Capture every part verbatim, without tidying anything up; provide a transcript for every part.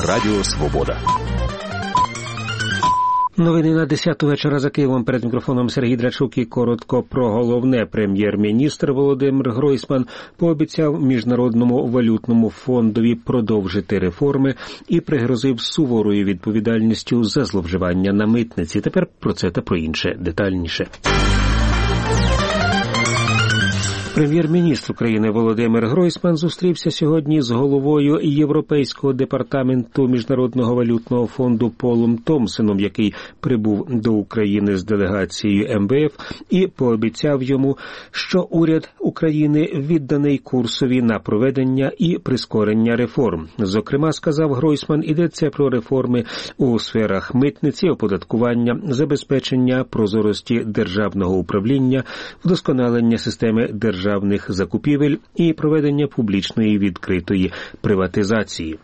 Радіо Свобода. Новини на десяту вечора за Києвом. Перед мікрофоном Сергій Драчук і коротко про головне. Прем'єр-міністр Володимир Гройсман пообіцяв Міжнародному валютному фондові продовжити реформи і пригрозив суворою відповідальністю за зловживання на митниці. Тепер про це та про інше детальніше. Прем'єр-міністр України Володимир Гройсман зустрівся сьогодні з головою Європейського департаменту Міжнародного валютного фонду Полом Томпсоном, який прибув до України з делегацією ем ве еф, і пообіцяв йому, що уряд України відданий курсові на проведення і прискорення реформ. Зокрема, сказав Гройсман, йдеться про реформи у сферах митниці, оподаткування, забезпечення прозорості державного управління, вдосконалення системи державної державних закупівель і проведення публічної відкритої приватизації.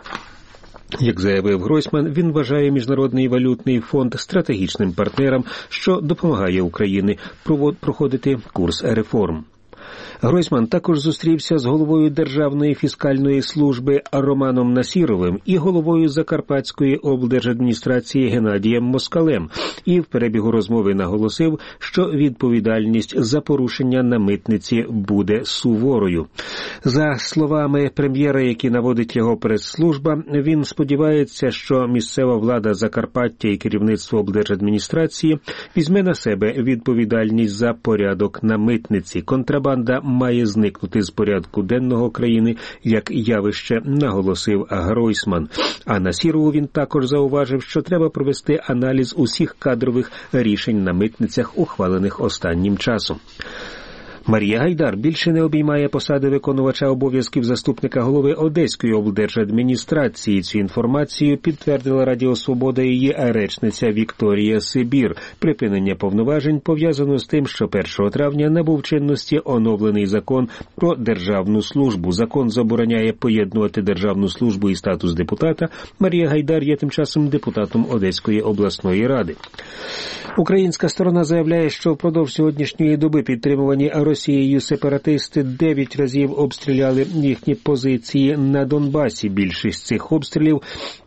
Як заявив Гройсман, він вважає Міжнародний валютний фонд стратегічним партнером, що допомагає Україні проходити курс реформ. Гройсман також зустрівся з головою Державної фіскальної служби Романом Насіровим і головою Закарпатської облдержадміністрації Геннадієм Москалем і в перебігу розмови наголосив, що відповідальність за порушення на митниці буде суворою. За словами прем'єра, які наводить його прес-служба, він сподівається, що місцева влада Закарпаття і керівництво облдержадміністрації візьме на себе відповідальність за порядок на митниці. Контрабанда має зникнути з порядку денного країни як явище, наголосив Гройсман. А Насірову він також зауважив, що треба провести аналіз усіх кадрових рішень на митницях, ухвалених останнім часом. Марія Гайдар більше не обіймає посади виконувача обов'язків заступника голови Одеської облдержадміністрації. Цю інформацію підтвердила Радіо Свобода її речниця Вікторія Сибір. Припинення повноважень пов'язано з тим, що першого травня набув чинності оновлений закон про державну службу. Закон забороняє поєднувати державну службу і статус депутата. Марія Гайдар є тим часом депутатом Одеської обласної ради. Українська сторона заявляє, що впродовж сьогоднішньої доби підтримувані Росією сепаратисти дев'ять разів обстріляли їхні позиції на Донбасі. Більшість цих обстрілів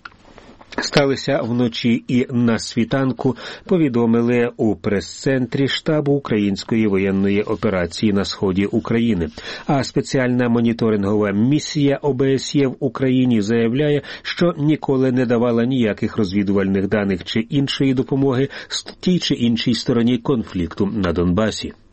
сталися вночі і на світанку, повідомили у прес-центрі штабу Української воєнної операції на сході України. А спеціальна моніторингова місія о бе ес є в Україні заявляє, що ніколи не давала ніяких розвідувальних даних чи іншої допомоги тій чи іншій стороні конфлікту на Донбасі.